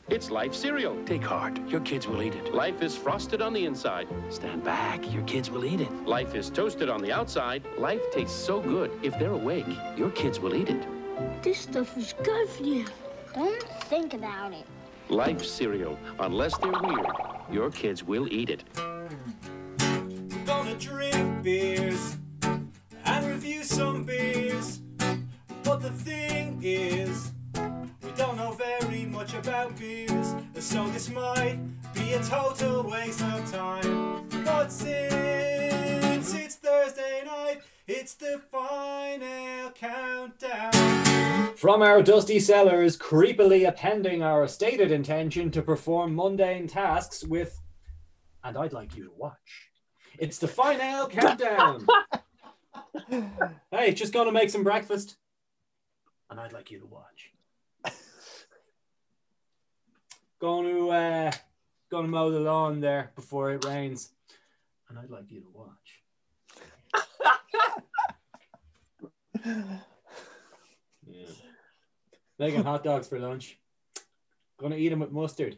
It's Life cereal. Take heart. Your kids will eat it. Life is frosted on the inside. Stand back. Your kids will eat it. Life is toasted on the outside. Life tastes so good. If they're awake, your kids will eat it. This stuff is good for you. Don't think about it. Life cereal. Unless they're weird, your kids will eat it. We're gonna drink beers and review some beers. But the thing is, we don't know very much about beers, so this might be a total waste of time. But since it's Thursday night, it's the final countdown. From our dusty cellars, creepily appending our stated intention to perform mundane tasks with, and I'd like you to watch. It's the final countdown. Hey, just gonna make some breakfast, and I'd like you to watch. Gonna mow the lawn there before it rains, and I'd like you to watch. Yeah. Making hot dogs for lunch. Gonna eat them with mustard,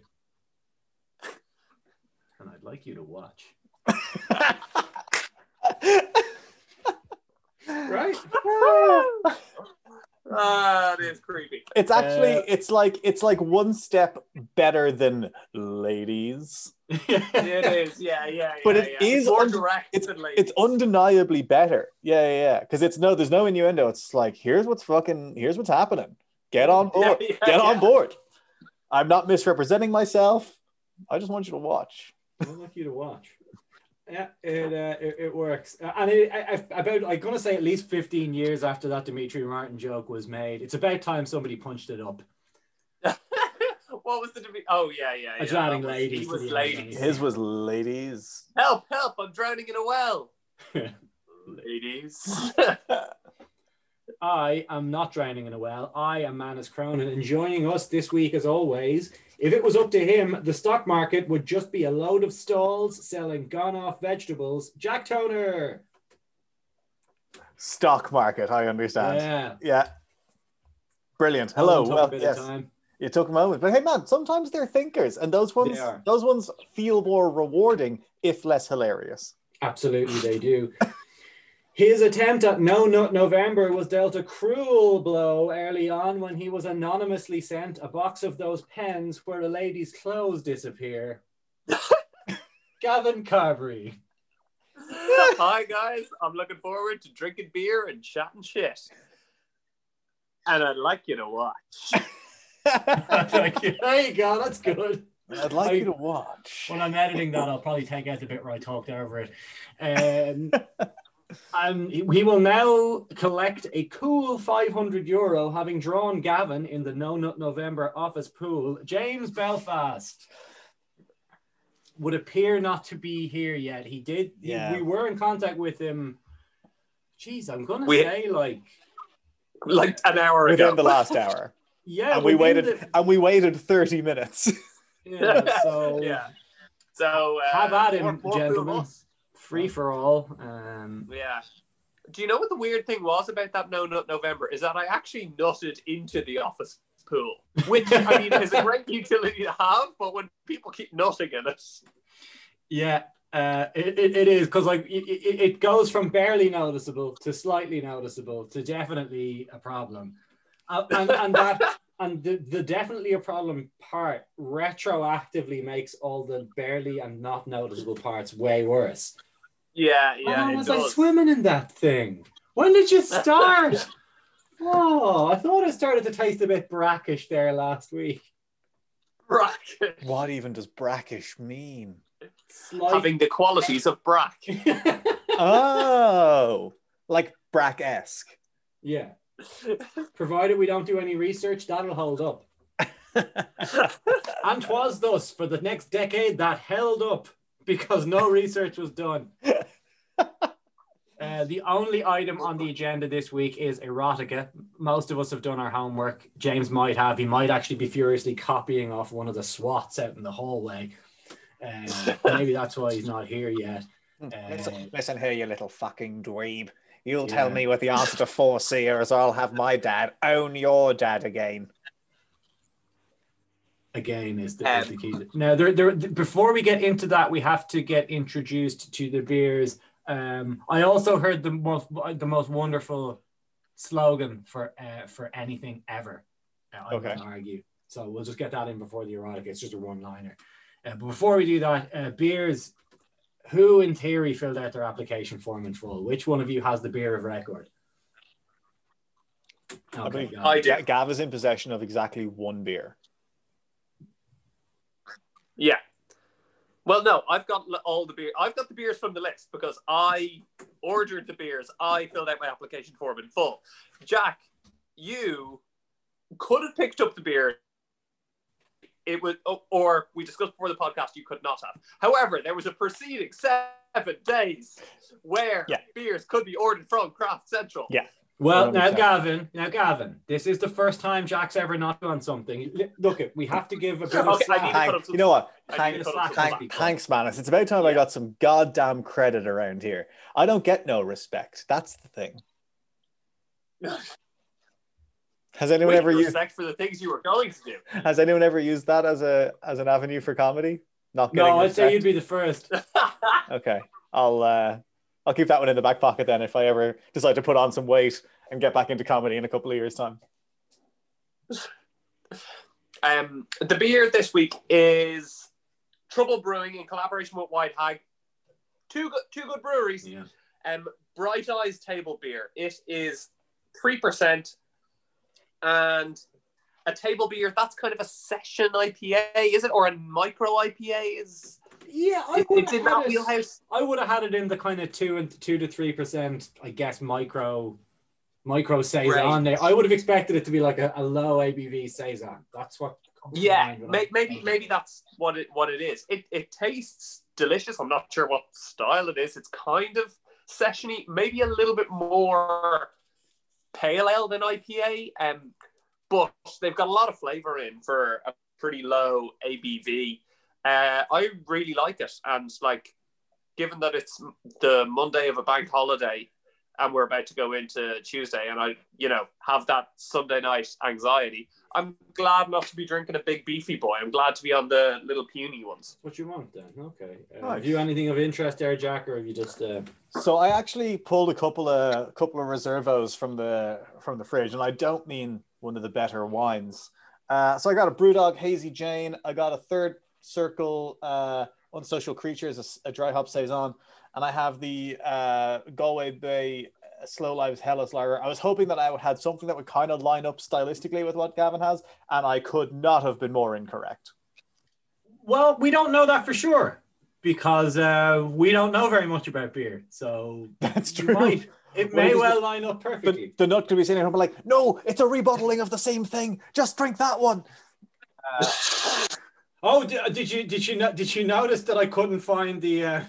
and I'd like you to watch. Right? It is creepy. It's actually it's like one step better than ladies. It is, yeah. But it is more direct than ladies. It's undeniably better. Yeah. Because there's no innuendo. It's like here's what's happening. Get on board. Get on board. I'm not misrepresenting myself. I just want you to watch. I'd like you to watch. Yeah, it works. And I'm going to say at least 15 years after that Dimitri Martin joke was made, it's about time somebody punched it up. What was the... Oh, yeah. I was adding ladies. He was ladies. His was ladies. Help, I'm drowning in a well. Ladies. I am not drowning in a well. I am Manus Cronin, and joining us this week, as always, if it was up to him, the stock market would just be a load of stalls selling gone-off vegetables. Jack Toner. Stock market, I understand. Yeah. Brilliant. Hello. Well, yes. It took a moment. But hey, man, sometimes they're thinkers, and those ones feel more rewarding, if less hilarious. Absolutely, they do. His attempt at No Nut November was dealt a cruel blow early on when he was anonymously sent a box of those pens where a lady's clothes disappear. Gavin Carberry. Hi, guys. I'm looking forward to drinking beer and chatting shit. And I'd like you to watch. There you go. That's good. I'd like you to watch. When I'm editing that, I'll probably take out the bit where I talked over it. And we will now collect a cool €500, having drawn Gavin in the No Nut November office pool. James Belfast would appear not to be here yet. He did. We were in contact with him. Jeez, I'm gonna say like an hour within ago. the last hour. Yeah, and we waited 30 minutes. Yeah. So have at him, gentlemen. Free for all. Yeah. Do you know what the weird thing was about that No Nut November? Is that I actually nutted into the office pool, which I mean is a great utility to have, but when people keep nutting in it. Yeah, it is because like it goes from barely noticeable to slightly noticeable to definitely a problem, and the definitely a problem part retroactively makes all the barely and not noticeable parts way worse. Yeah. Oh, was I swimming in that thing? When did you start? Oh, I thought I started to taste a bit brackish there last week. Brackish? What even does brackish mean? Having the qualities of brack. Oh, like brack-esque. Yeah. Provided we don't do any research, that'll hold up. And 'twas thus for the next decade that held up because no research was done. The only item on the agenda this week is erotica. Most of us have done our homework. James might have. He might actually be furiously copying off one of the swats out in the hallway. Maybe that's why he's not here yet. Listen here, you little fucking dweeb. You'll tell me what the answer to 4C is, or I'll have my dad own your dad again. again is the key. Now, before we get into that, we have to get introduced to the beers. I also heard the most wonderful slogan for anything ever. I would argue. So we'll just get that in before the erotica. It's just a one-liner. But before we do that, beers. Who in theory filled out their application form in full? Which one of you has the beer of record? Okay, I do. Gav is in possession of exactly one beer. Yeah. Well, no, I've got all the beer. I've got the beers from the list because I ordered the beers. I filled out my application form in full. Jack, you could have picked up the beer. It was, or we discussed before the podcast, you could not have. However, there was a preceding 7 days where beers could be ordered from Craft Central. Yeah. Well, now Gavin, this is the first time Jack's ever not done something. Look, we have to give a bit of slack. You know what? Thanks, man. It's about time I got some goddamn credit around here. I don't get no respect. That's the thing. Has anyone ever used respect for the things you were going to do? Has anyone ever used that as an avenue for comedy? No, I'd say you'd be the first. Okay, I'll keep that one in the back pocket then if I ever decide to put on some weight and get back into comedy in a couple of years' time. The beer this week is Trouble Brewing in collaboration with White Hag. Two good breweries. Yeah. Bright Eyes Table Beer. It is 3%. And a table beer, that's kind of a session IPA, is it? Or a micro IPA is? Yeah, it's in that wheelhouse. I would have had it in the kind of 2 to 3%, I guess, micro saison there. I would have expected it to be like a low ABV saison. That's what. Maybe that's what it is. It tastes delicious. I'm not sure what style it is. It's kind of sessiony, maybe a little bit more pale ale than IPA, but they've got a lot of flavor in for a pretty low ABV. I really like it, and like, given that it's the Monday of a bank holiday and we're about to go into Tuesday, and I, have that Sunday night anxiety, I'm glad not to be drinking a big beefy boy. I'm glad to be on the little puny ones. What you want then? Okay. Have you anything of interest there, Jack, or have you just? So I actually pulled a couple of reservos from the fridge, and I don't mean one of the better wines. So I got a Brewdog Hazy Jane. I got a Third Circle Unsocial Creatures, a dry hop saison, and I have the Galway Bay Slow Lives Hellas Lager. I was hoping that I would have something that would kind of line up stylistically with what Gavin has, and I could not have been more incorrect. Well, we don't know that for sure because we don't know very much about beer. So that's true. It may well line up perfectly. The nut could be sitting here and be like, no, it's a rebottling of the same thing. Just drink that one. Did you notice that I couldn't find the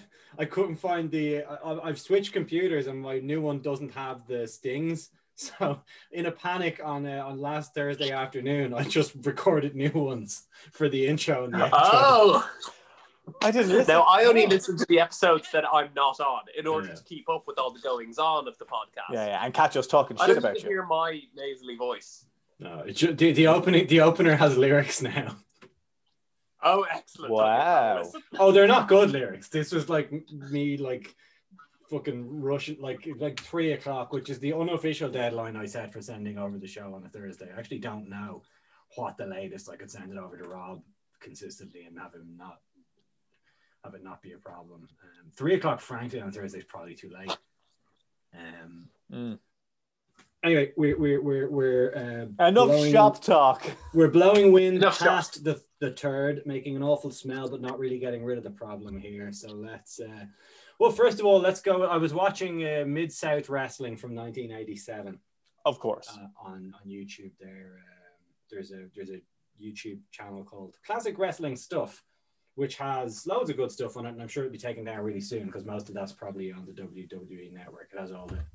I've switched computers and my new one doesn't have the stings. So in a panic on last Thursday afternoon, I just recorded new ones for the intro and the outro. Oh, I didn't listen. Now I only listen to the episodes that I'm not on in order to keep up with all the goings on of the podcast. Yeah, and catch us talking shit about you. Hear my nasally voice. No, the opener has lyrics now. Oh, excellent. Wow. Oh, they're not good lyrics. This was like me fucking rushing like 3:00, which is the unofficial deadline I set for sending over the show on a Thursday. I actually don't know what the latest I could send it over to Rob consistently and have it not be a problem. 3:00, frankly, on Thursday is probably too late. Anyway, we're enough shop talk. We're blowing wind past the turd, making an awful smell, but not really getting rid of the problem here. So let's. Well, first of all, let's go. I was watching Mid-South Wrestling from 1987. Of course. On YouTube, there's a YouTube channel called Classic Wrestling Stuff, which has loads of good stuff on it, and I'm sure it'll be taken down really soon because most of that's probably on the WWE network. It has all the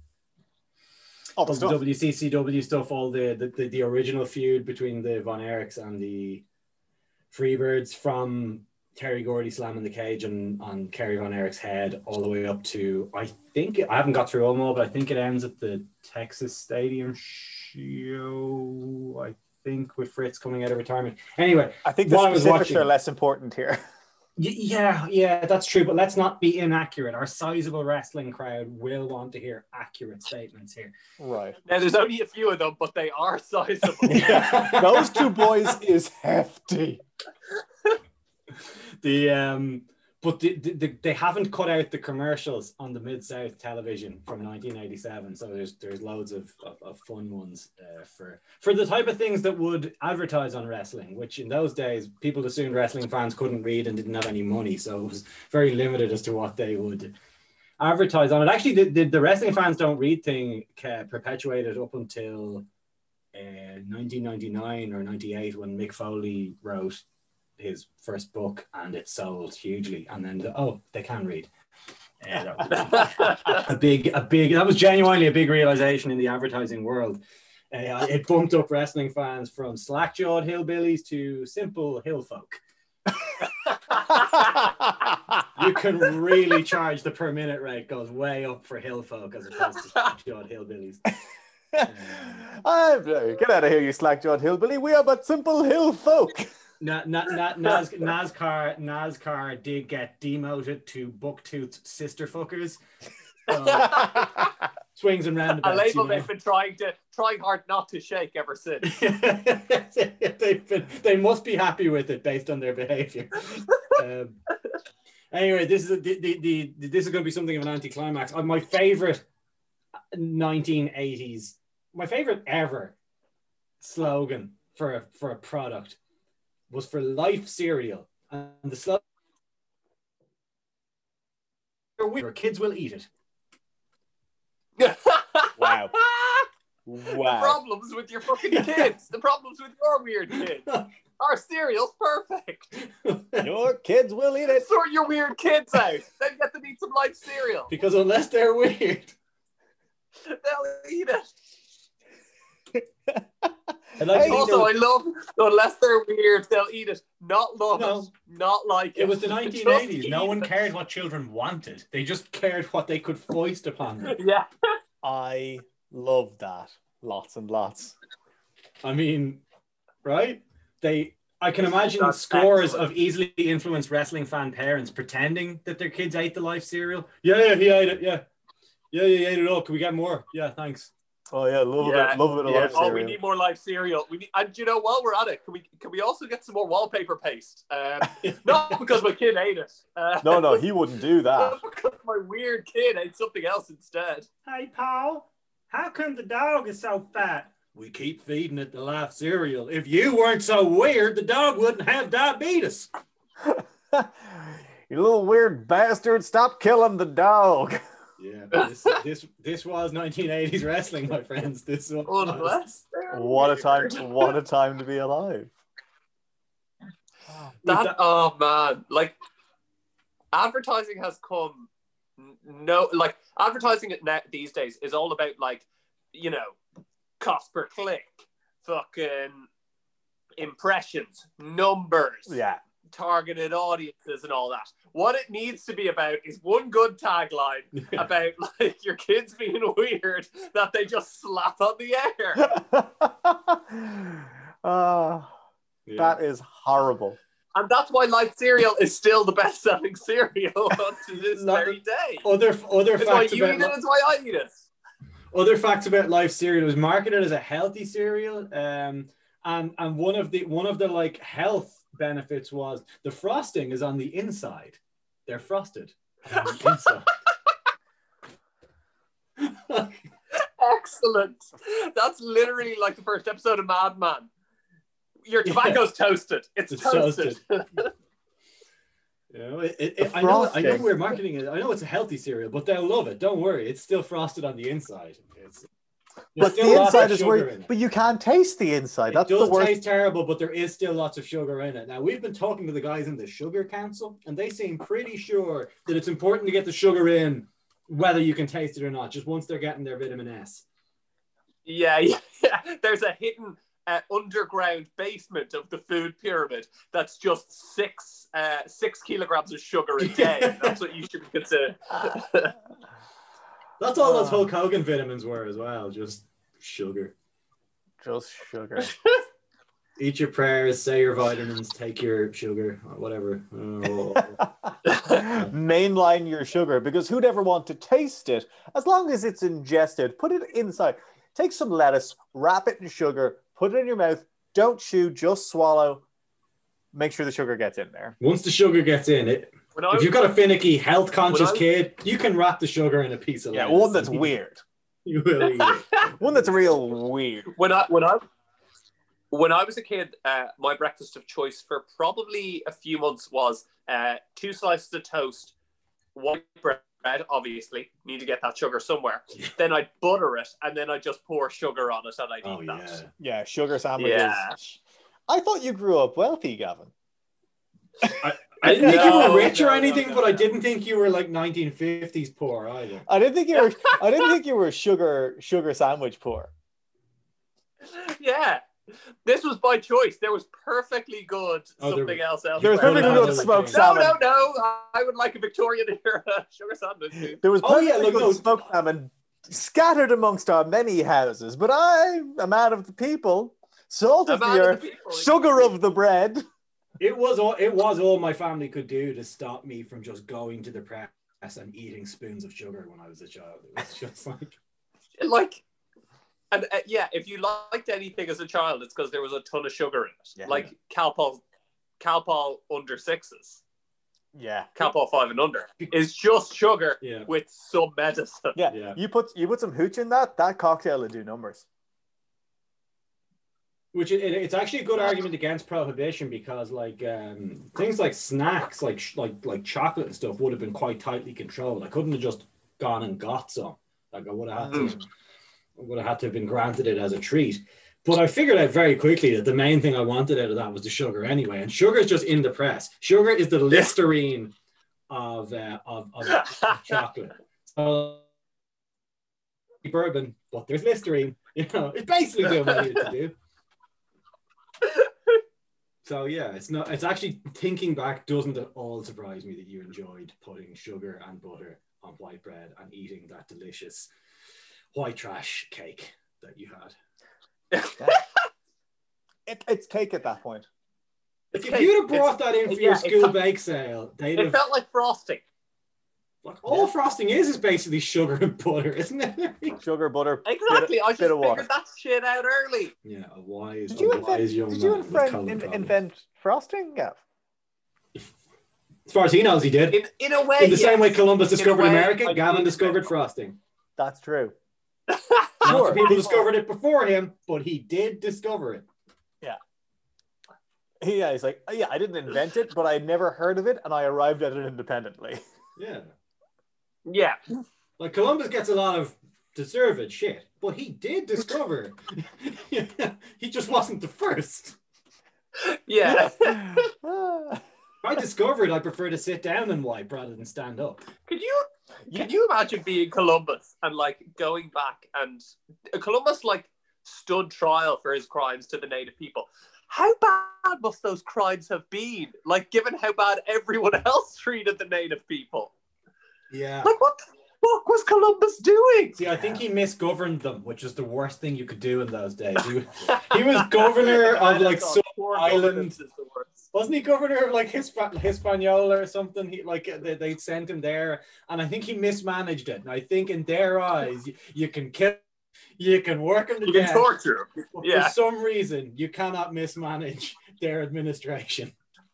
WCCW stuff, all the original feud between the Von Erichs and the Freebirds, from Terry Gordy slamming the cage on Kerry Von Erich's head all the way up to, I haven't got through them all, but I think it ends at the Texas Stadium show. I think, with Fritz coming out of retirement. Anyway, I think the while I was specifics watching- are less important here. Yeah, that's true. But let's not be inaccurate. Our sizable wrestling crowd will want to hear accurate statements here. Right. Now, there's only a few of them, but they are sizable. Those two boys is hefty. But they haven't cut out the commercials on the Mid-South television from 1987, so there's loads of fun ones for the type of things that would advertise on wrestling, which in those days people assumed wrestling fans couldn't read and didn't have any money, so it was very limited as to what they would advertise on it. Actually, the wrestling fans don't read thing perpetuated up until 1999 or 98 when Mick Foley wrote his first book and it sold hugely, and then they can read. That was genuinely a big realization in the advertising world. It bumped up wrestling fans from slack-jawed hillbillies to simple hill folk. You can really charge the per minute rate goes way up for hill folk as opposed to slack-jawed hillbillies. Get out of here, you slack-jawed hillbilly. We are but simple hill folk. NASCAR did get demoted to bucktooth sister fuckers. Swings and roundabouts. A label they've been trying hard not to shake ever since. They must be happy with it based on their behavior. Anyway, this is this is going to be something of an anticlimax. My favorite 1980s, my favorite ever slogan for a product was for Life cereal, and the slogan, "Your kids will eat it." Wow. The problems with your fucking kids. The problems with your weird kids. Our cereal's perfect. Your kids will eat it. Sort your weird kids out. Then get them eat some Life cereal. Because unless they're weird, they'll eat it. I love unless they're weird, they'll eat it. Not love it, not like it. It was the 1980s. No one cared what children wanted. They just cared what they could foist upon them. Yeah. I love that. Lots and lots. I mean, right? I can imagine scores of easily influenced wrestling fan parents pretending that their kids ate the Life cereal. Yeah, he ate it. Yeah, he ate it all. Can we get more? Yeah, thanks. Oh yeah, love it of Life cereal. Oh, we need more Life cereal. And you know, while we're at it, can we also get some more wallpaper paste? Not because my kid ate it. No, he wouldn't do that. Because my weird kid ate something else instead. Hey, Paul, how come the dog is so fat? We keep feeding it the Life cereal. If you weren't so weird, the dog wouldn't have diabetes. You little weird bastard! Stop killing the dog. Yeah, this was 1980s wrestling, my friends. This was what a time! What a time to be alive. Oh man, like advertising has come. Advertising these days is all about cost per click, fucking impressions, numbers, targeted audiences, and all that. What it needs to be about is one good tagline about your kids being weird that they just slap on the air. That is horrible. And that's why Life cereal is still the best-selling cereal to this very day. Other it's facts why you eat it. It's why I eat it. Other facts about Life cereal: it was marketed as a healthy cereal, and one of the health benefits was the frosting is on the inside. They're frosted on the inside. Excellent. That's literally like the first episode of Mad Men. Your tobacco's toasted. It's toasted. I know we're marketing it. I know it's a healthy cereal, but they'll love it. Don't worry, it's still frosted on the inside. But the inside is where, but you can't taste the inside. That's it does the worst. Taste terrible, but there is still lots of sugar in it. Now we've been talking to the guys in the Sugar Council, and they seem pretty sure that it's important to get the sugar in, whether you can taste it or not. Just once they're getting their vitamin S. Yeah. There's a hidden underground basement of the food pyramid that's just 6 kilograms of sugar a day. That's what you should be considering. That's all those Hulk Hogan vitamins were as well, just sugar. Just sugar. Eat your prayers, say your vitamins, take your sugar, or whatever. Mainline your sugar, because who'd ever want to taste it? As long as it's ingested, put it inside. Take some lettuce, wrap it in sugar, put it in your mouth. Don't chew, just swallow. Make sure the sugar gets in there. Once the sugar gets in it, if you've got a finicky, health-conscious kid, you can wrap the sugar in a piece of lettuce. Yeah, one that's weird. You will eat it. One that's real weird. When I was a kid, my breakfast of choice for probably a few months was 2 slices of toast, white bread, obviously. Need to get that sugar somewhere. Then I'd butter it, and then I'd just pour sugar on it, and I'd eat that. Yeah, sugar sandwiches. Yeah. I thought you grew up wealthy, Gavin. I didn't think you were rich or anything, but I didn't think you were like 1950s poor either. I didn't think you were sugar sandwich poor. Yeah. This was by choice. There was perfectly good something else. There was perfectly good smoked salmon. No. I would like a Victorian era sugar sandwich. There was perfectly good smoked salmon scattered amongst our many houses, but I'm a man of the people, salt of the earth, sugar of the bread. It was all my family could do to stop me from just going to the press and eating spoons of sugar when I was a child. It was just and if you liked anything as a child, it's because there was a ton of sugar in it. Yeah. Like Calpol under 6s. Yeah. Calpol 5 and under is just sugar with some medicine. Yeah. You put some hooch in that cocktail will do numbers. Which it's actually a good argument against prohibition, because things like snacks, like chocolate and stuff, would have been quite tightly controlled. I couldn't have just gone and got some. Like I would have had to have been granted it as a treat. But I figured out very quickly that the main thing I wanted out of that was the sugar anyway. And sugar is just in the press. Sugar is the Listerine of chocolate. So bourbon, but there's Listerine. You know, it's basically doing what I needed to do. So yeah, it's actually, thinking back, doesn't at all surprise me that you enjoyed putting sugar and butter on white bread and eating that delicious white trash cake that you had. It's cake at that point. If you'd have brought that in for your school bake sale, it felt like frosting. Like all frosting is basically sugar and butter, isn't it? Sugar, butter. Exactly. I just figured that shit out early. Yeah, a wise young man. Did you invent frosting, Gav? As far as he knows, he did. In a way, in the same way Columbus discovered America, Gavin discovered frosting. That's true. Lots of people discovered it before him, but he did discover it. Yeah. Yeah, he's like, I didn't invent it, but I had never heard of it, and I arrived at it independently. Yeah. Yeah. Like Columbus gets a lot of deserved shit, but he did discover. He just wasn't the first. Yeah. If I discovered I prefer to sit down and wipe rather than stand up. Can you imagine being Columbus and going back, and Columbus stood trial for his crimes to the native people? How bad must those crimes have been? Given how bad everyone else treated the native people. Yeah. What the fuck was Columbus doing? See, I think he misgoverned them, which is the worst thing you could do in those days. He was governor of some island. Wasn't he governor of Hispaniola or something? They'd sent him there, and I think he mismanaged it. And I think in their eyes, you can kill, you can work him to death. You can torture him. Yeah. For some reason, you cannot mismanage their administration.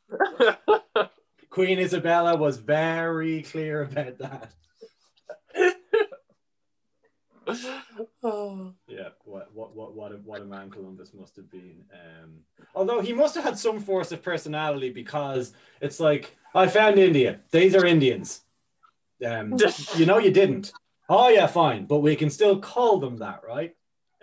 Queen Isabella was very clear about that. Yeah, what a man Columbus must have been. Although he must have had some force of personality, because it's like, I found India. These are Indians. You didn't. Oh yeah, fine, but we can still call them that, right?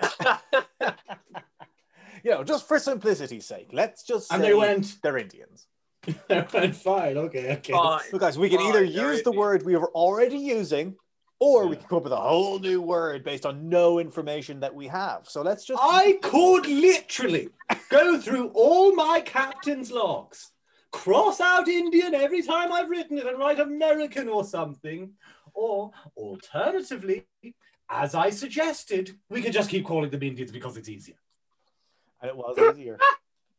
Just for simplicity's sake, let's just say they're Indians. They went, fine, okay. Fine. So guys, we can either use the word we were already using, or we can come up with a whole new word based on no information that we have. So let's just... I could literally go through all my captain's logs, cross out Indian every time I've written it, and write American or something. Or alternatively, as I suggested, we could just keep calling them Indians because it's easier. And it was easier.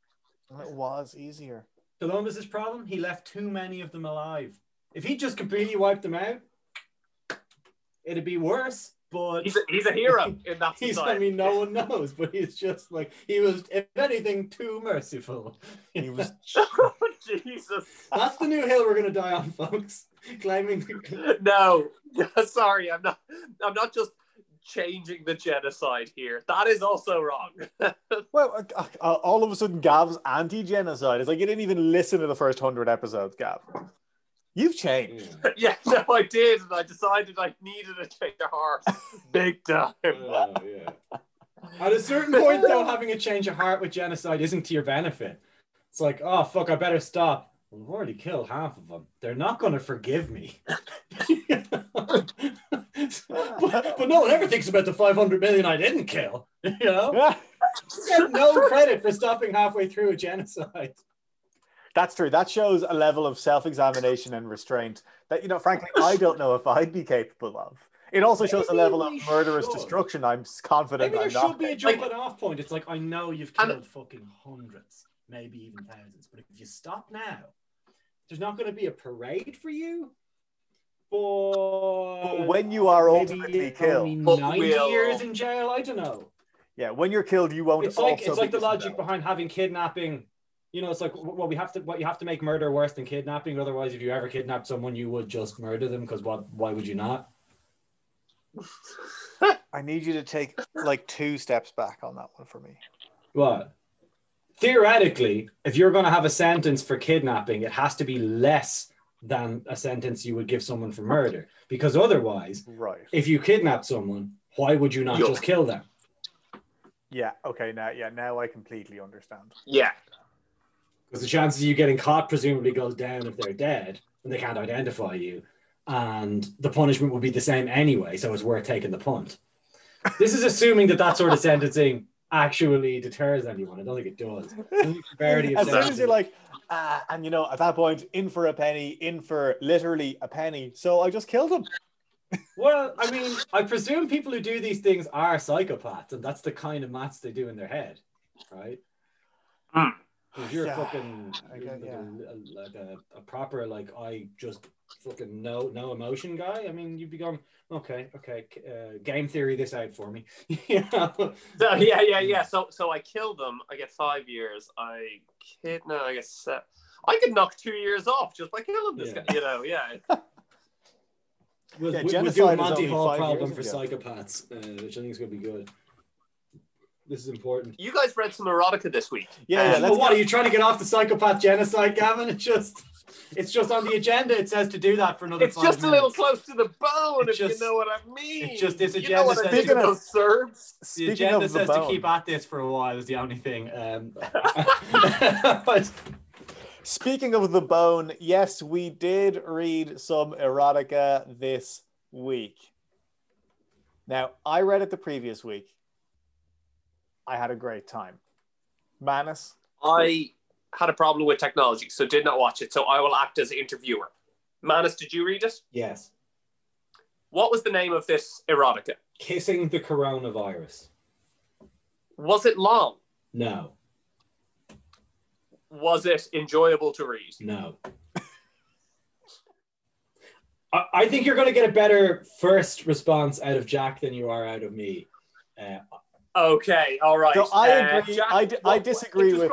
It was easier. Columbus's problem, he left too many of them alive. If he just completely wiped them out, it'd be worse. But he's a hero in that society. No one knows, but he's just like, he was, if anything, too merciful. He was. Jesus. That's the new hill we're gonna die on, folks. Claiming. No, sorry, I'm not just changing the genocide here. That is also wrong. Well, all of a sudden, Gav's anti-genocide. It's like you didn't even listen to the first 100 episodes, Gav. You've changed. Yeah, no, I did, and I decided I needed a change of heart. Big time. Yeah. At a certain point, though, having a change of heart with genocide isn't to your benefit. It's like, oh, fuck, I better stop. Well, I've already killed half of them. They're not going to forgive me. but no one ever thinks about the 500 million I didn't kill. You know? You get no credit for stopping halfway through a genocide. That's true. That shows a level of self-examination and restraint that, frankly, I don't know if I'd be capable of. It also shows a level of murderous destruction I'm confident Maybe I'm there not. should be a jumping off point. It's like, I know you've killed fucking hundreds, maybe even thousands, but if you stop now, there's not going to be a parade for you. But when you are ultimately killed, 90 years in jail, I don't know. Yeah, when you're killed, you won't. It's like the logic behind having kidnapping. It's like, well, you have to make murder worse than kidnapping. Otherwise, if you ever kidnapped someone, you would just murder them. Because why would you not? I need you to take like 2 steps back on that one for me. What? Theoretically, if you're going to have a sentence for kidnapping, it has to be less than a sentence you would give someone for murder. Because otherwise, right, if you kidnap someone, why would you not just kill them? Yeah. Okay. Now I completely understand. Yeah. Because the chances of you getting caught presumably goes down if they're dead and they can't identify you. And the punishment will be the same anyway, so it's worth taking the punt. This is assuming that sort of sentencing actually deters anyone. I don't think it does. As soon as you're like, and at that point, in for a penny, in for literally a penny. So I just killed him. Well, I mean, I presume people who do these things are psychopaths, and that's the kind of maths they do in their head, right? If you're fucking like a proper, like, I just fucking no emotion guy, I mean, you'd be going, okay, game theory this out for me. So I kill them, I get 5 years. I get I could knock 2 years off just by killing this guy, We'll do a Monty Hall problem for psychopaths, which I think is going to be good. This is important. You guys read some erotica this week. What are you trying to get off the psychopath genocide, Gavin? It's just on the agenda. It says to do that for another 5 minutes. It's just a little close to the bone, if you know what I mean. It's just this agenda says to those Serbs. The agenda says to keep at this for a while is the only thing. Speaking of the bone, yes, we did read some erotica this week. Now, I read it the previous week. I had a great time. Manus? I had a problem with technology, so did not watch it. So I will act as interviewer. Manus, did you read it? Yes. What was the name of this erotica? Kissing the Coronavirus. Was it long? No. Was it enjoyable to read? No. I think you're going to get a better first response out of Jack than you are out of me. Okay, all right. So I agree. Jack, I disagree with.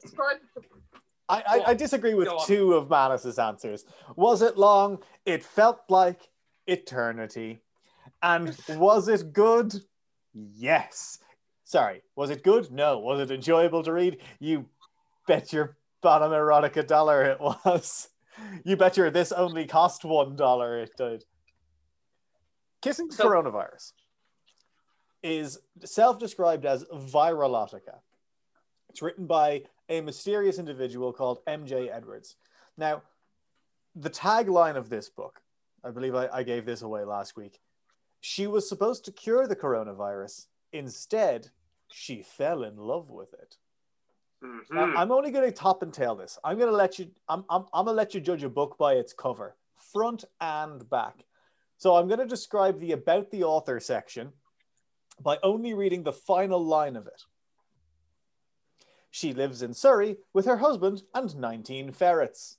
I disagree with 2 of Manus's answers. Was it long? It felt like eternity. And was it good? Yes. Sorry. Was it good? No. Was it enjoyable to read? You bet your bottom erotica dollar it was. You bet your this only cost $1 it did. Kissing the Coronavirus is self-described as viralotica. It's written by a mysterious individual called MJ Edwards. Now, the tagline of this book, I believe I gave this away last week, she was supposed to cure the coronavirus. Instead, she fell in love with it. Mm-hmm. Now, I'm only going to top and tail this. I'm going to let you. I'm going to let you judge a book by its cover, front and back. So I'm going to describe the about the author section by only reading the final line of it. She lives in Surrey with her husband and 19 ferrets.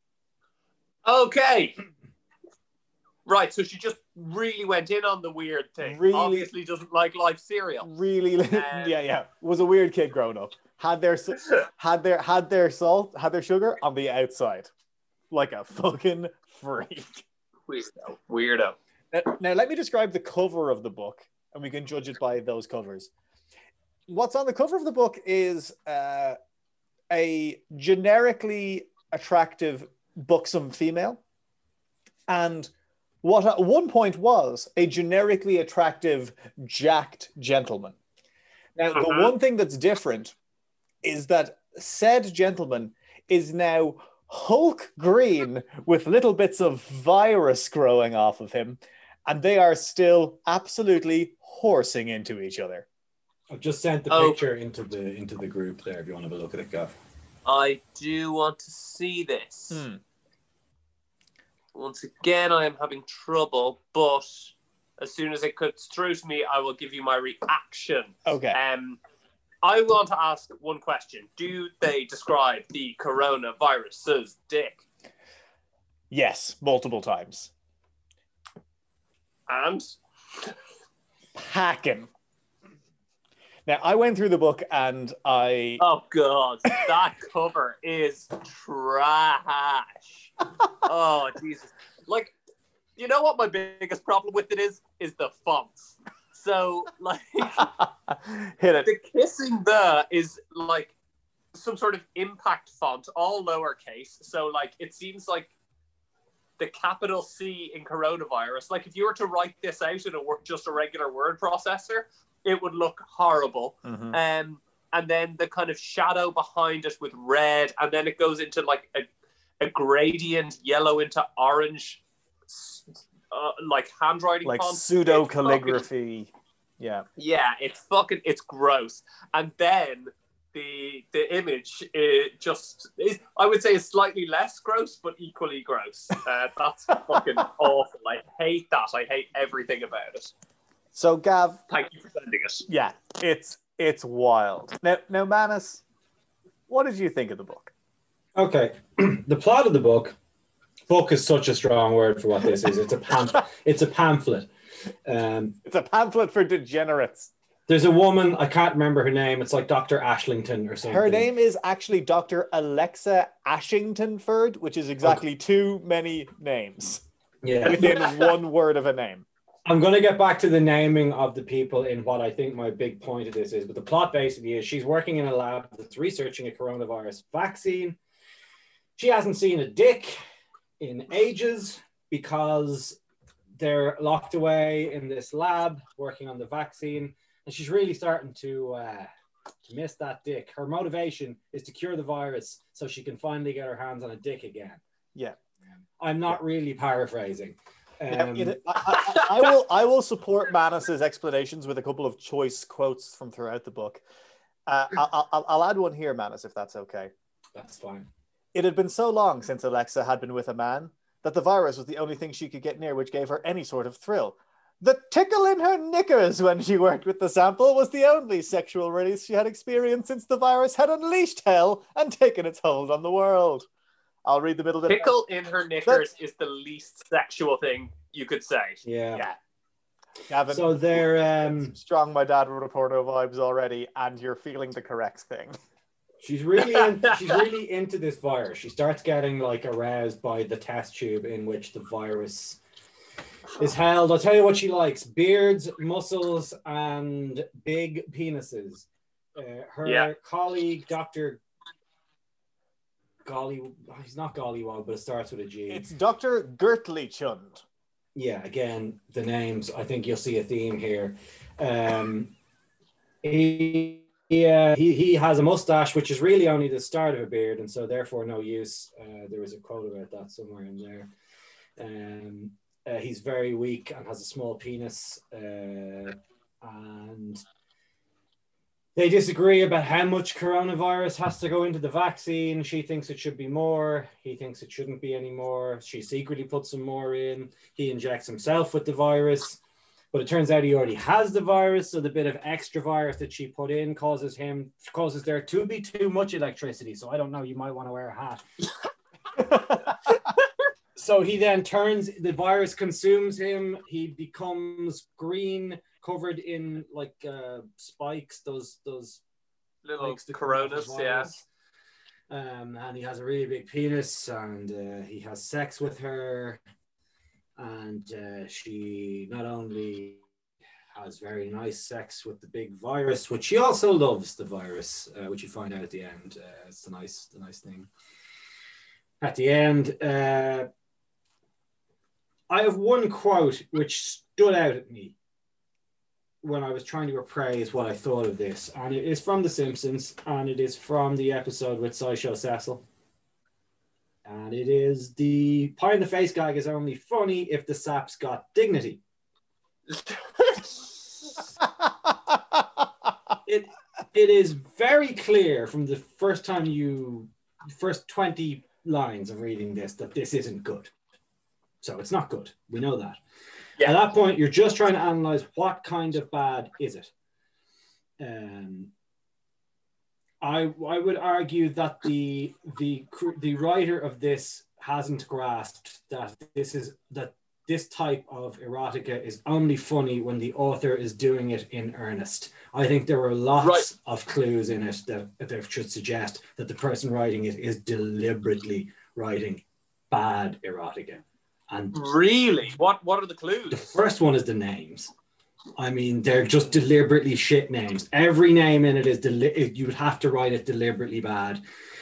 Okay. Right, so she just really went in on the weird thing. Really- Obviously doesn't like live cereal. Really, yeah. Was a weird kid growing up. Had their sugar on the outside, like a fucking freak. Weirdo. Now, let me describe the cover of the book, and we can judge it by those covers. What's on the cover of the book is a generically attractive, buxom female, and what at one point was a generically attractive, jacked gentleman. Now, the one thing that's different is that said gentleman is now Hulk green with little bits of virus growing off of him, and they are still absolutely horsing into each other. I've just sent the picture into the group there if you want to have a look at it, Gav. I do want to see this. Once again, I am having trouble, but as soon as it cuts through to me, I will give you my reaction. Okay. I want to ask one question. Do they describe the coronavirus's dick? Yes, multiple times. And? Packing. Now, I went through the book and I... Oh, God. That cover is trash. Oh, Jesus. Like, you know what my biggest problem with it is? Is the fonts. So, like... Hit it. The kissing there is, like, some sort of impact font, all lowercase. So, like, it seems like the capital C in coronavirus. Like, if you were to write this out in just a regular word processor, it would look horrible. And then the kind of shadow behind it with red, and then it goes into like a gradient yellow into orange, like handwriting like font. pseudo calligraphy. Yeah, it's gross. And then the image just is, I would say, is slightly less gross, but equally gross. That's fucking awful. I hate that. I hate everything about it. So, Gav, thank you for sending it. Yeah, it's wild. Now, Manus, what did you think of the book? Okay, the plot of the book is such a strong word for what this is. It's a pamphlet. It's a pamphlet for degenerates. There's a woman, I can't remember her name. It's like Dr. Ashlington or something. Her name is actually Dr. Alexa Ashingtonford, which is exactly too many names. Yeah, within one word of a name. I'm going to get back to the naming of the people in what I think my big point of this is. But the plot basically is she's working in a lab that's researching a coronavirus vaccine. She hasn't seen a dick in ages because they're locked away in this lab working on the vaccine. And she's really starting to miss that dick. Her motivation is to cure the virus so she can finally get her hands on a dick again. Yeah. I'm not really paraphrasing. I will support Manus's explanations with a couple of choice quotes from throughout the book. I'll add one here, Manus, if that's okay. That's fine. It had been so long since Alexa had been with a man that the virus was the only thing she could get near which gave her any sort of thrill. The tickle in her knickers when she worked with the sample was the only sexual release she had experienced since the virus had unleashed hell and taken its hold on the world. I'll read the middle bit. Tickle in her knickers is the least sexual thing you could say. Yeah. Gavin, so they're strong my dad reporter vibes already, and you're feeling the correct thing. She's really into this virus. She starts getting like aroused by the test tube in which the virus is held. I'll tell you what she likes: beards, muscles, and big penises. Her colleague, Dr. He's not Gollywog, but it starts with a G. It's Dr. Gertley Chund. Yeah, again, the names, I think you'll see a theme here. He has a mustache, which is really only the start of a beard, and so therefore no use. There was a quote about that somewhere in there. He's very weak and has a small penis, and they disagree about how much coronavirus has to go into the vaccine. She thinks it should be more. He thinks it shouldn't be any more. She secretly puts some more in. He injects himself with the virus. But it turns out he already has the virus, so the bit of extra virus that she put in causes there to be too much electricity. So I don't know, you might want to wear a hat. So he then the virus consumes him. He becomes green, covered in like spikes, those little coronas, yeah. And he has a really big penis, and he has sex with her. And she not only has very nice sex with the big virus, which she also loves the virus, which you find out at the end. It's the nice thing. At the end, I have one quote which stood out at me when I was trying to appraise what I thought of this, and it is from The Simpsons, and it is from the episode with Sideshow Cecil. And it is the pie in the face gag is only funny if the sap's got dignity. It is very clear from the first 20 lines of reading this that this isn't good. So it's not good. We know that. Yeah. At that point, you're just trying to analyze what kind of bad is it. I would argue that the writer of this hasn't grasped that this type of erotica is only funny when the author is doing it in earnest. I think there are lots of clues in it that should suggest that the person writing it is deliberately writing bad erotica. And really, what are the clues? The first one is the names. I mean, they're just deliberately shit names. Every name in it is you would have to write it deliberately bad.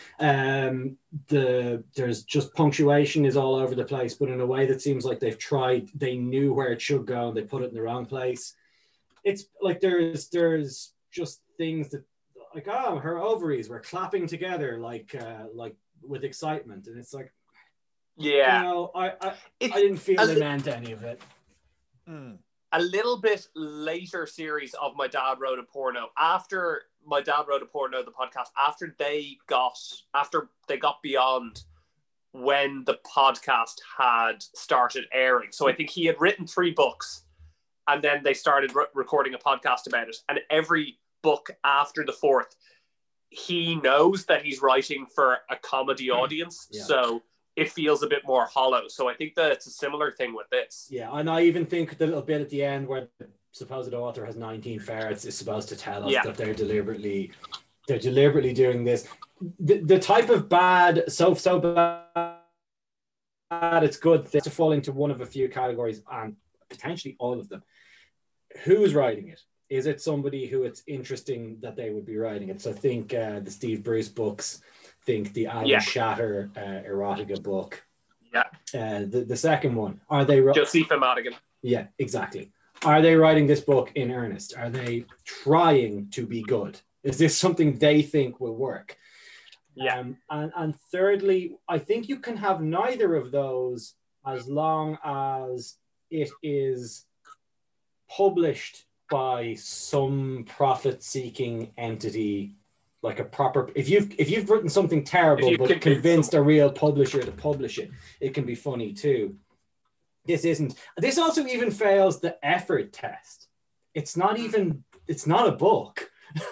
There's just punctuation is all over the place, but in a way that seems like they knew where it should go and they put it in the wrong place. It's like there's just things that like, oh, her ovaries were clapping together like with excitement, and it's like, yeah, you know, I didn't feel they meant any of it. A little bit later series of My Dad Wrote a Porno, after My Dad Wrote a Porno, the podcast, after they got beyond when the podcast had started airing. So I think he had written 3 books, and then they started recording a podcast about it. And every book after the 4th, he knows that he's writing for a comedy audience. Yeah. So it feels a bit more hollow. So I think that it's a similar thing with this. Yeah, and I even think the little bit at the end where the supposed author has 19 ferrets is supposed to tell us that they're deliberately doing this. The type of bad, so bad it's good to fall into one of a few categories, and potentially all of them. Who's writing it? Is it somebody who it's interesting that they would be writing it? So think the Steve Bruce books, think the Alan Shatter erotica book. Yeah. The second one, are they Josepha Madigan? Yeah, exactly. Are they writing this book in earnest? Are they trying to be good? Is this something they think will work? Yeah. And thirdly, I think you can have neither of those as long as it is published by some profit-seeking entity, like a proper. If you've written something terrible but convinced a real publisher to publish it, it can be funny too. This isn't. This also even fails the effort test. It's not a book.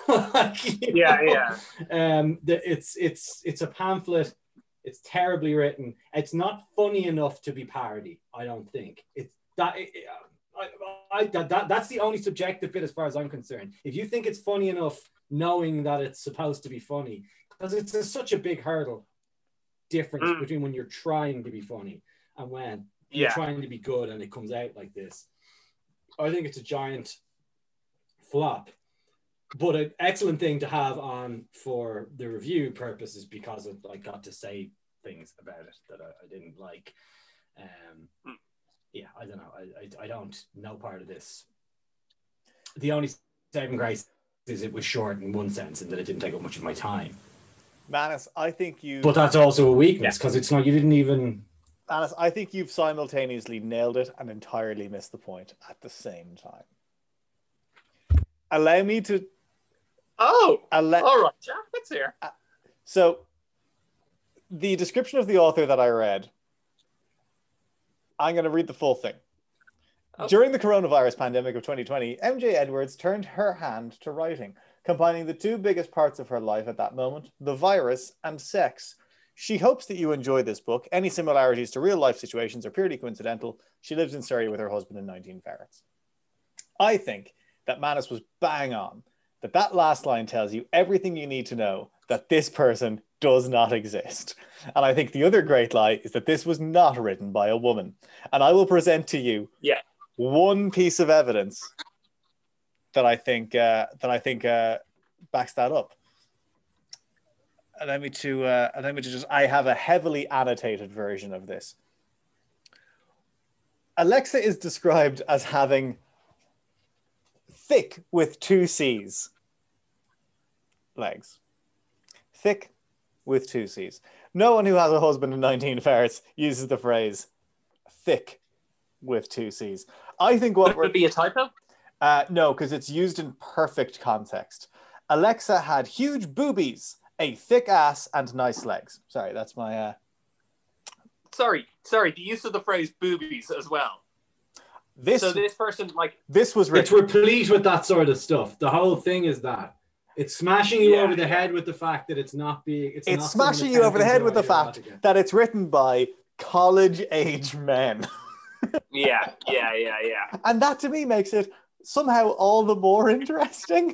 It's a pamphlet. It's terribly written. It's not funny enough to be parody. I don't think it's that. That's the only subjective bit as far as I'm concerned. If you think it's funny enough, knowing that it's supposed to be funny, because it's such a big hurdle difference between when you're trying to be funny and when you're trying to be good and it comes out like this. I think it's a giant flop, but an excellent thing to have on for the review purposes, because I got to say things about it that I didn't like. Yeah, I don't know. I don't know part of this. The only saving grace is it was short in one sense and that it didn't take up much of my time. Manus, I think you... But that's also a weakness, because it's not... You didn't even... Manus, I think you've simultaneously nailed it and entirely missed the point at the same time. Allow me to... all right, Jack, let's hear. So, the description of the author that I read, I'm going to read the full thing. During the coronavirus pandemic of 2020, MJ Edwards turned her hand to writing, combining the two biggest parts of her life at that moment, the virus and sex. She hopes that you enjoy this book. Any similarities to real-life situations are purely coincidental. She lives in Surrey with her husband and 19 ferrets. I think that Manus was bang on, that last line tells you everything you need to know that this person does not exist. And I think the other great lie is that this was not written by a woman. And I will present to you one piece of evidence that I think backs that up. Allow me to just. I have a heavily annotated version of this. Alexa is described as having thick with 2 C's legs. Thick with 2 C's. No one who has a husband and 19 ferrets uses the phrase thick with 2 C's. I think what would be a typo? No, because it's used in perfect context. Alexa had huge boobies, a thick ass, and nice legs. Sorry, that's my... Sorry, the use of the phrase boobies as well. This person, like... This was written... It's replete with that sort of stuff. The whole thing is that. It's smashing you over the head with the fact that it's not being... It's smashing you over the head with the fact that it's written by college-age men. Yeah. And that to me makes it somehow all the more interesting.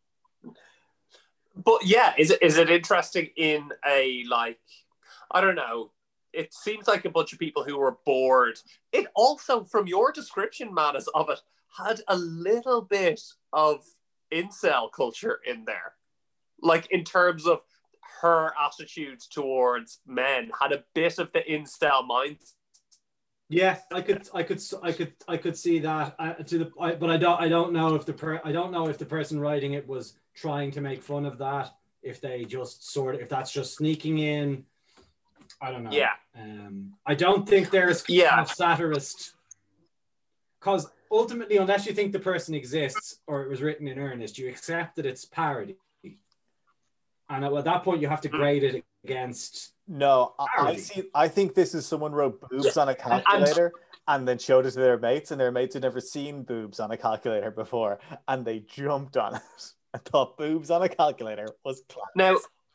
But yeah, is it interesting in a, like, I don't know, it seems like a bunch of people who were bored. It also, from your description, Manus, of it, had a little bit of incel culture in there. Like, in terms of her attitude towards men, had a bit of the incel mindset. Yeah, I could see that. But I don't know if the person writing it was trying to make fun of that. If they just if that's just sneaking in. I don't know. Yeah. I don't think there's a satirist, because ultimately, unless you think the person exists or it was written in earnest, you accept that it's parody. And at that point, you have to grade it against. No, I think this is someone wrote boobs on a calculator and then showed it to their mates, and their mates had never seen boobs on a calculator before, and they jumped on it and thought boobs on a calculator was class. Now,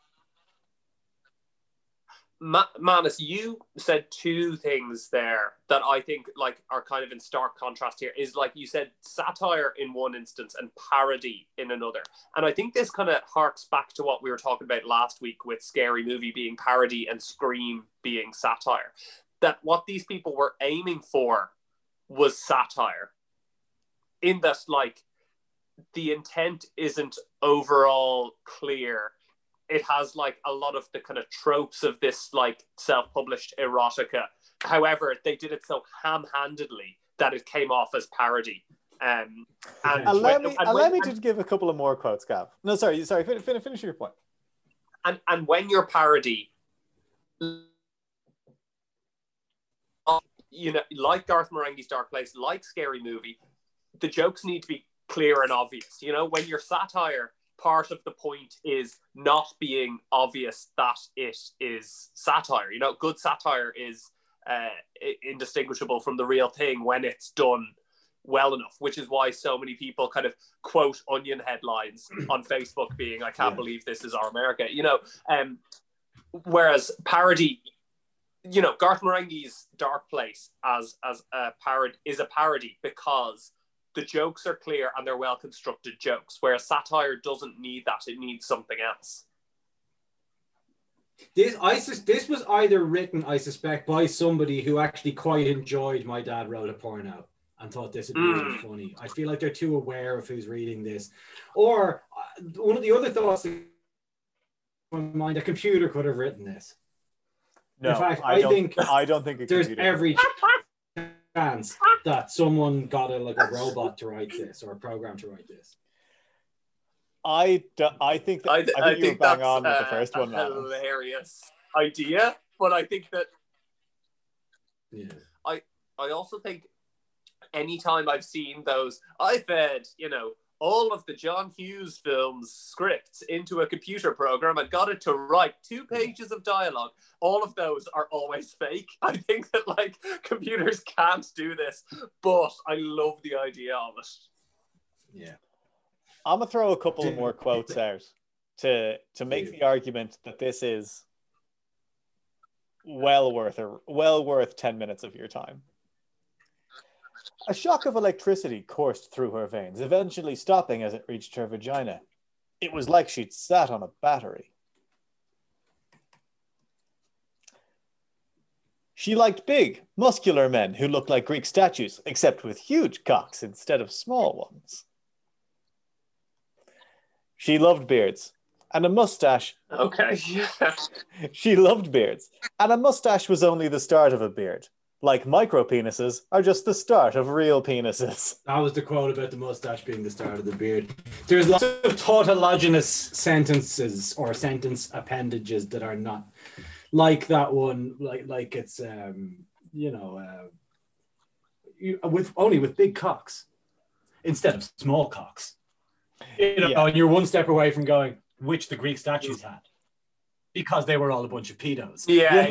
Manus, you said two things there that I think like are kind of in stark contrast here. Is like you said satire in one instance and parody in another. And I think this kind of harks back to what we were talking about last week with Scary Movie being parody and Scream being satire. That what these people were aiming for was satire. In that, like, the intent isn't overall clear. It has like a lot of the kind of tropes of this like self-published erotica. However, they did it so ham-handedly that it came off as parody. And allow me to give a couple of more quotes, Gav. No, sorry. Finish your point. And when you're parody, you know, like Garth Marenghi's Dark Place, like Scary Movie, the jokes need to be clear and obvious. You know, when you're satire, part of the point is not being obvious that it is satire. You know, good satire is indistinguishable from the real thing when it's done well enough, which is why so many people kind of quote Onion headlines on Facebook being, I can't believe this is our America, you know. Whereas parody, you know, Garth Marenghi's Dark Place as a parody is a parody because the jokes are clear and they're well-constructed jokes, whereas satire doesn't need that. It needs something else. This was either written, I suspect, by somebody who actually quite enjoyed My Dad Wrote a Porno and thought this would be really funny. I feel like they're too aware of who's reading this. Or one of the other thoughts in my mind, a computer could have written this. No, in fact, I don't think there's every chance that someone got a robot to write this or a program to write this. I think you were bang on with the first one. Hilarious idea, but I think that I also think anytime I've seen those, I've had, you know, all of the John Hughes films scripts into a computer program and got it to write 2 pages of dialogue. All of those are always fake. I think that like computers can't do this, but I love the idea of it. Yeah. I'm gonna throw a couple of more quotes out to make the argument that this is well worth 10 minutes of your time. A shock of electricity coursed through her veins, eventually stopping as it reached her vagina. It was like she'd sat on a battery. She liked big, muscular men who looked like Greek statues, except with huge cocks instead of small ones. She loved beards and a mustache. Okay. She loved beards, and a mustache was only the start of a beard. Like micro penises are just the start of real penises. That was the quote about the mustache being the start of the beard. There's lots of tautologous sentences or sentence appendages that are not like that one. Like it's with big cocks instead of small cocks. And you're one step away from going, which the Greek statues had, because they were all a bunch of pedos. Yeah,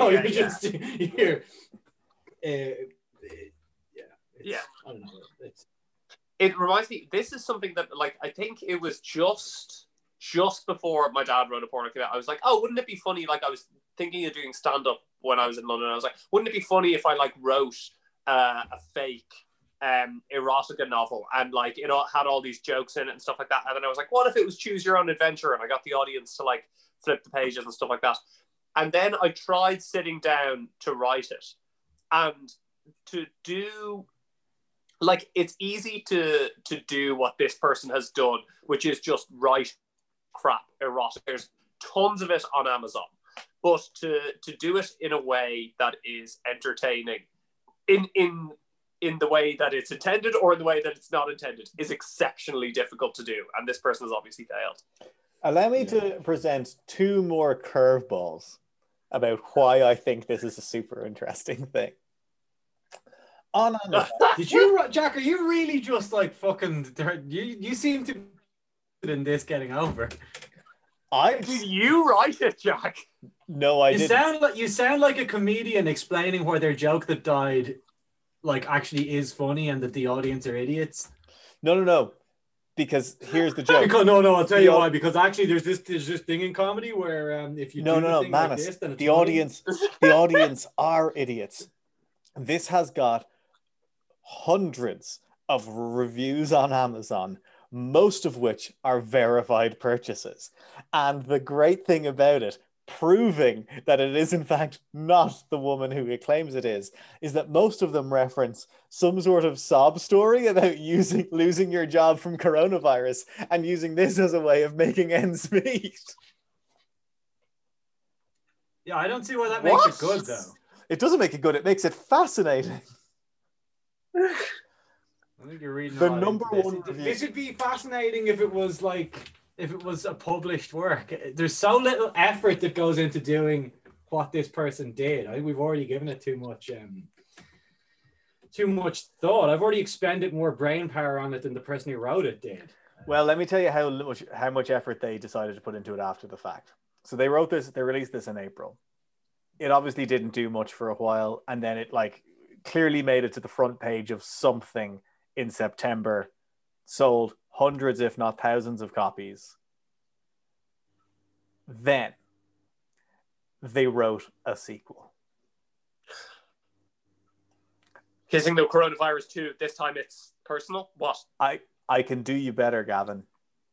I don't know. It reminds me. This is something that, like, I think it was just before my dad wrote a porno came out. I was like, oh, wouldn't it be funny? Like, I was thinking of doing stand up when I was in London. I was like, wouldn't it be funny if I like wrote a fake erotica novel and like it all had all these jokes in it and stuff like that. And then I was like, what if it was choose your own adventure? And I got the audience to like flip the pages and stuff like that. And then I tried sitting down to write it. And to do, like, it's easy to do what this person has done, which is just write crap erotic. There's tons of it on Amazon. But to do it in a way that is entertaining, in the way that it's intended or in the way that it's not intended, is exceptionally difficult to do. And this person has obviously failed. Allow me to present 2 more curveballs about why I think this is a super interesting thing. On Amazon. Did you, Jack? Are you really just like fucking? You seem to be in this getting over. Did you write it, Jack? No, I didn't. You sound like a comedian explaining where their joke that died, like, actually is funny, and that the audience are idiots. No. Because here's the joke. I'll tell you why. Because actually, there's this thing in comedy where if you do thing like this, then it's the audience are idiots. This has got hundreds of reviews on Amazon, most of which are verified purchases. And the great thing about it, proving that it is in fact not the woman who it claims it is that most of them reference some sort of sob story about losing your job from coronavirus and using this as a way of making ends meet. Yeah, I don't see why that makes it good, though. It doesn't make it good. It makes it fascinating. I think you're reading the number one review. This would be fascinating if it was a published work. There's so little effort that goes into doing what this person did. I think we've already given it too much thought. I've already expended more brain power on it than the person who wrote it did. Well, let me tell you how much effort they decided to put into it after the fact. So they released this in April. It obviously didn't do much for a while, and then it clearly made it to the front page of something in September, sold hundreds if not thousands of copies. Then they wrote a sequel. Kissing the Coronavirus 2, this time it's personal? What? I can do you better, Gavin.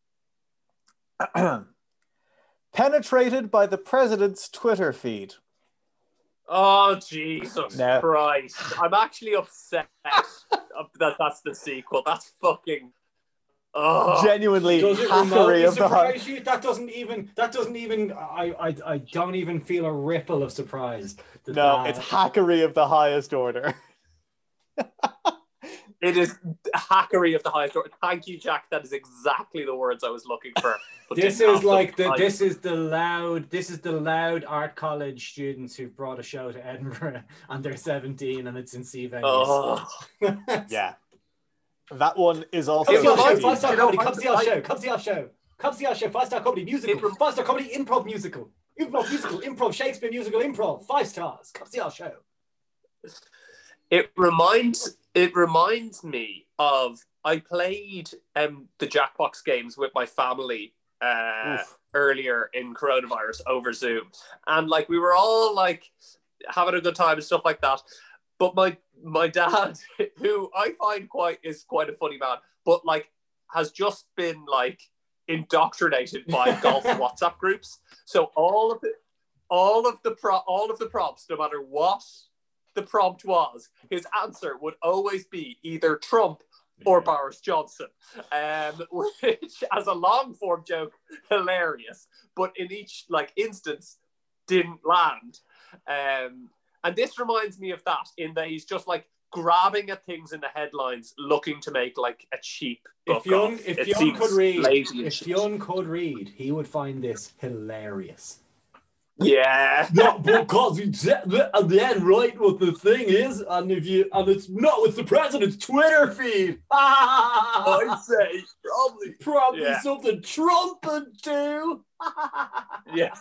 Penetrated by the president's Twitter feed. Oh, Jesus Christ. I'm actually upset that that's the sequel. That's fucking... Oh. Genuinely hackery of the heart. That doesn't even I don't even feel a ripple of surprise. It's hackery of the highest order. It is hackery of the highest order. Thank you, Jack. That is exactly the words I was looking for. This is the loud art college students who've brought a show to Edinburgh and they're 17 and it's in Sea Vegas. Yeah. That one is also. Come see our show, reminds me- 5-star you know, comedy. Come see our I- show. Come see our show. Come see our show. 5-star comedy musical. 5-star comedy improv musical. Improv musical. Improv Shakespeare musical improv. 5 stars. Come see our show. It reminds me of I played the Jackbox games with my family earlier in coronavirus over Zoom, and like we were all like having a good time and stuff like that. But my dad, who I find is quite a funny man, but like has just been like indoctrinated by golf WhatsApp groups. So all of the prompts, no matter what the prompt was, his answer would always be either Trump or Boris Johnson, which, as a long form joke, hilarious, but in each like instance didn't land. And this reminds me of that, in that he's just like grabbing at things in the headlines, looking to make like a cheap buck off. If Fionn could read, he would find this hilarious. Yeah. Not because he said that, and then right what the thing is, and it's not with the president's Twitter feed. I'd say Probably Yeah. something Trump would do. Yeah.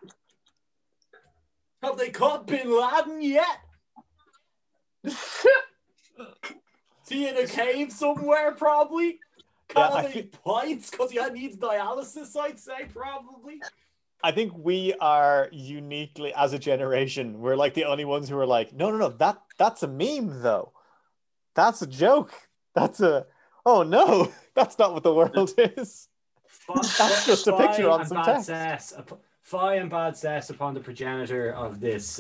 Have they caught Bin Laden yet? Is he in a cave somewhere? Probably. Can't have any pints because he needs dialysis. I'd say probably. I think we are uniquely, as a generation, we're like the only ones who are like, no, that's a meme though. That's a joke. Oh no, that's not what the world is. That's just a picture on some text. Fie and bad cess upon the progenitor of this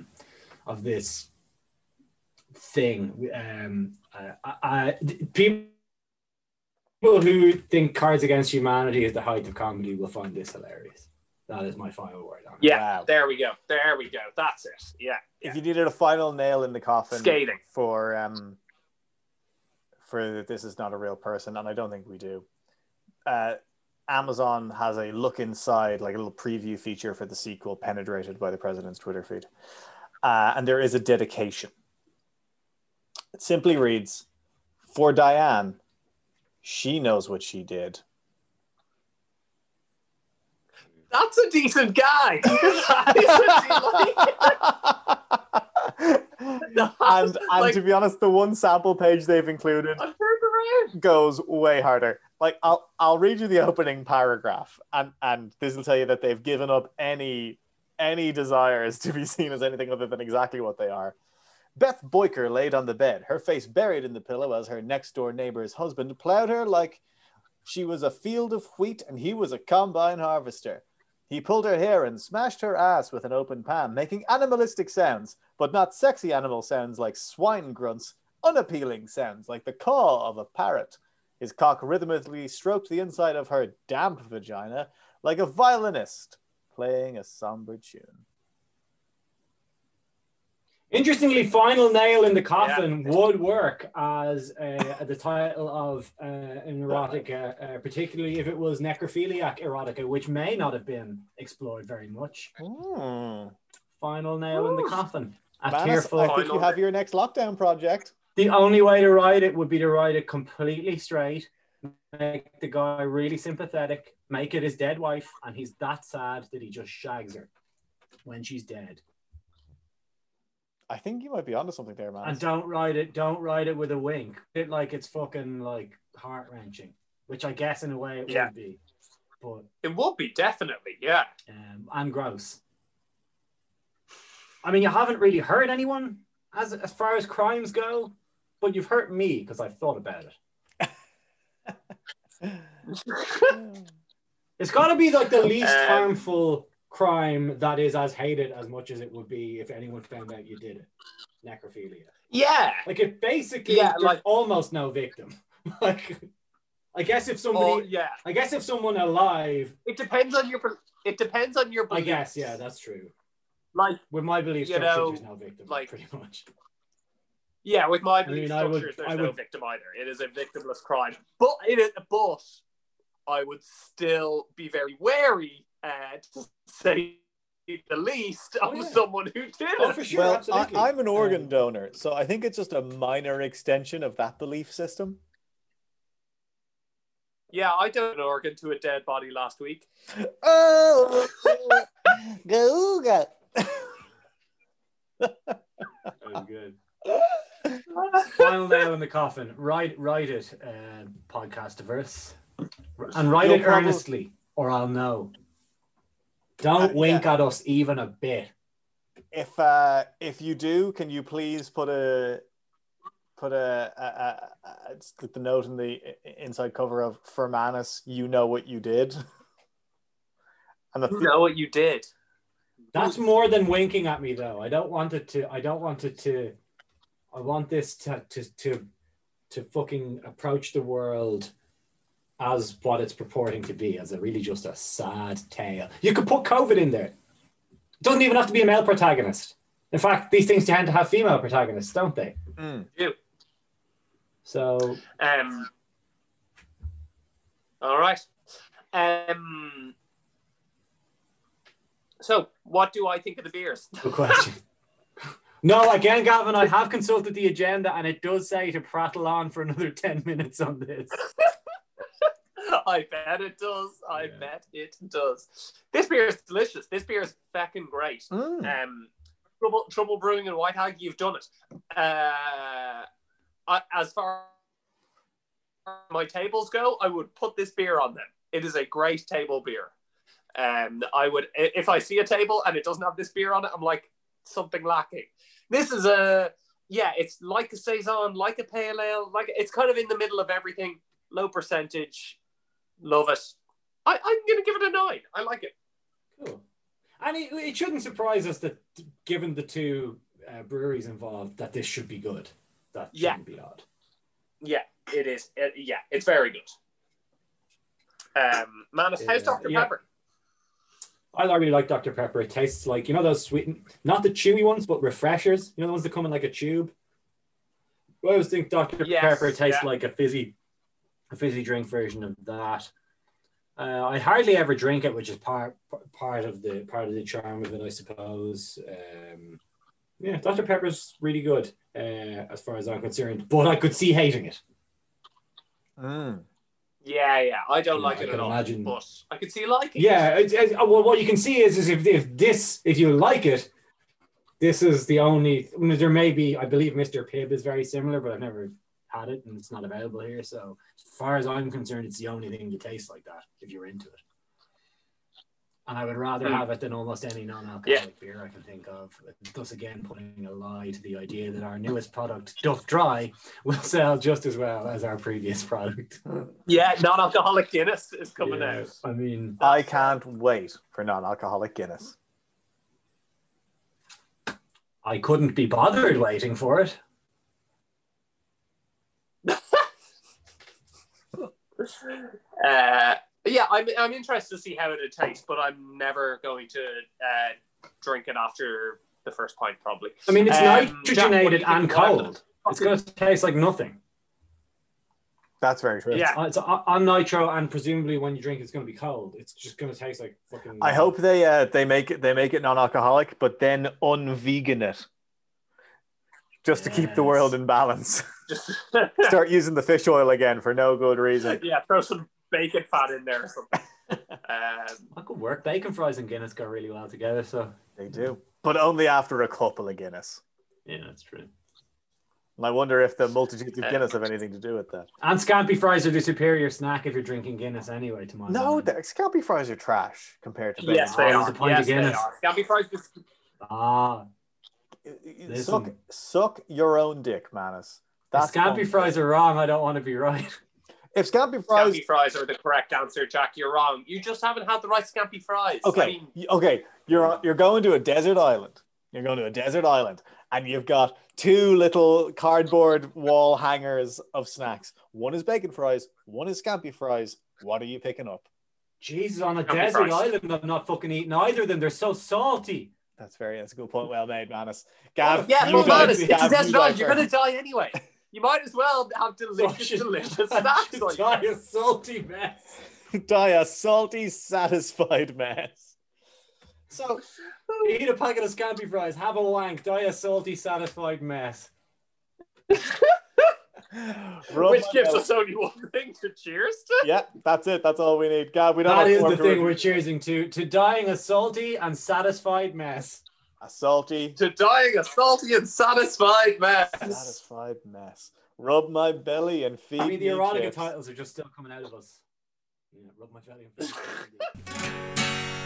thing. People who think Cards Against Humanity is the height of comedy will find this hilarious. That is my final word on it. Yeah, Wow. There we go. That's it. Yeah. If you needed a final nail in the coffin Scathing. for this is not a real person, and I don't think we do. Amazon has a look inside, like a little preview feature for the sequel, Penetrated, by the president's Twitter feed. And there is a dedication. It simply reads, "For Diane, she knows what she did." That's a decent guy. and to be honest, the one sample page they've included goes way harder. Like I'll read you the opening paragraph, and this will tell you that they've given up any desires to be seen as anything other than exactly what they are. Beth Boyker laid on the bed, her face buried in the pillow as her next door neighbor's husband plowed her like she was a field of wheat and he was a combine harvester. He pulled her hair and smashed her ass with an open palm, making animalistic sounds, but not sexy animal sounds like swine grunts, unappealing sounds like the caw of a parrot. His cock rhythmically stroked the inside of her damp vagina like a violinist playing a somber tune. Interestingly, Final Nail in the Coffin would work as the title of an erotica, particularly if it was necrophiliac erotica, which may not have been explored very much. Final Nail in the Coffin. Manus, I think you have your next lockdown project. The only way to write it would be to write it completely straight, make the guy really sympathetic, make it his dead wife, and he's that sad that he just shags her when she's dead. I think you might be onto something there, man. And don't write it with a wink. It like it's fucking like heart-wrenching, which I guess in a way it would be. But it would be, definitely, yeah. And gross. I mean, you haven't really hurt anyone as far as crimes go, but you've hurt me because I've thought about it. It's got to be like the least harmful crime that is as hated as much as it would be if anyone found out you did it. Necrophilia. Yeah. Like it basically there's almost no victim. Like I guess if somebody I guess if someone alive, it depends on your belief. I guess that's true. Like with my belief structure, there's no victim, like pretty much. Yeah, with my belief structures, there's no victim either. It is a victimless crime. But I would still be very wary, to say the least, of someone who did it. Oh, for sure, well, absolutely. I'm an organ donor, so I think it's just a minor extension of that belief system. Yeah, I donated an organ to a dead body last week. Oh, go. Very good. Final nail in the coffin. Write it, Podcastiverse. And write it earnestly, or I'll know. Don't wink at us even a bit. If you do, can you please put the note in the inside cover of for Manus, you know what you did. And You know what you did. That's more than winking at me, though. I want this to fucking approach the world as what it's purporting to be, as really just a sad tale. You could put COVID in there. It doesn't even have to be a male protagonist. In fact, these things tend to have female protagonists, don't they? Do. So, all right. So, what do I think of the beers? good question. No, again, Gavin, I have consulted the agenda, and it does say to prattle on for another 10 minutes on this. I bet it does. I bet it does. This beer is delicious. This beer is fucking great. Trouble Brewing and White Hag, you've done it. As far as my tables go, I would put this beer on them. It is a great table beer. I would, if I see a table and it doesn't have this beer on it, I'm like, something lacking. This is it's like a saison, like a pale ale, it's kind of in the middle of everything. Low percentage. Love it. I'm going to give it a 9. I like it. Cool. And it shouldn't surprise us that, given the two breweries involved, that this should be good. That shouldn't be odd. Yeah, it is. It's very good. Manus, how's Dr. Pepper? I really like Dr. Pepper. It tastes like, those sweet, not the chewy ones, but refreshers. The ones that come in like a tube. I always think Dr. Pepper tastes like a fizzy drink version of that. I hardly ever drink it, which is part of the charm of it, I suppose. Dr. Pepper's really good as far as I'm concerned, but I could see hating it. Yeah, I don't like it at all. Imagine. But I could see liking it. Well, what you can see is if you like it, this is the only. There may be, I believe, Mr. Pibb is very similar, but I've never had it and it's not available here. So, as far as I'm concerned, it's the only thing that tastes like that if you're into it. And I would rather have it than almost any non-alcoholic beer I can think of. Thus again, putting a lie to the idea that our newest product, Duff Dry, will sell just as well as our previous product. Yeah, non-alcoholic Guinness is coming out. I mean, I can't wait for non-alcoholic Guinness. I couldn't be bothered waiting for it. I'm interested to see how it tastes, but I'm never going to drink it after the first pint, probably. I mean, it's nitrogenated and cold. It's going to taste like nothing. That's very true. Yeah, it's on nitro, and presumably when you drink, it's going to be cold. It's just going to taste like fucking. I hope they make it non-alcoholic, but then un-vegan it, just to keep the world in balance. Start using the fish oil again for no good reason. Yeah, throw some bacon fat in there or something. That could work. Bacon fries and Guinness go really well together, so they do, but only after a couple of Guinness. Yeah, that's true. And I wonder if the multitudes of Guinness have anything to do with that. And scampi fries are the superior snack if you're drinking Guinness anyway, to my mind. No, scampi fries are trash compared to bacon. Yes, they are. Yes, they are. Scampi fries. Suck your own dick, Manus. If scampi fries are wrong, I don't want to be right. If scampi fries are the correct answer, Jack, you're wrong. You just haven't had the right scampi fries. Okay, okay. You're going to a desert island. You're going to a desert island, and you've got two little cardboard wall hangers of snacks. One is bacon fries. One is scampi fries. What are you picking up? Jesus, on a desert island, I'm not fucking eating either of them. They're so salty. That's a good point. Well made, Manus. Gav, Manus, it's a desert island. You're going to die anyway. You might as well have delicious snacks. Die a salty mess. Die a salty, satisfied mess. So, eat a packet of scampi fries, have a wank, die a salty, satisfied mess. Which gives us only one thing to cheers to. Yeah, that's it. That's all we need. God, we don't That have is more the thing to- we're cheersing to dying a salty and satisfied mess. A salty, To dying a salty and satisfied mess. satisfied mess. Rub my belly and feed I mean, the me erotica chips. titles are just still coming out of us. Yeah, rub my belly and feed me chips.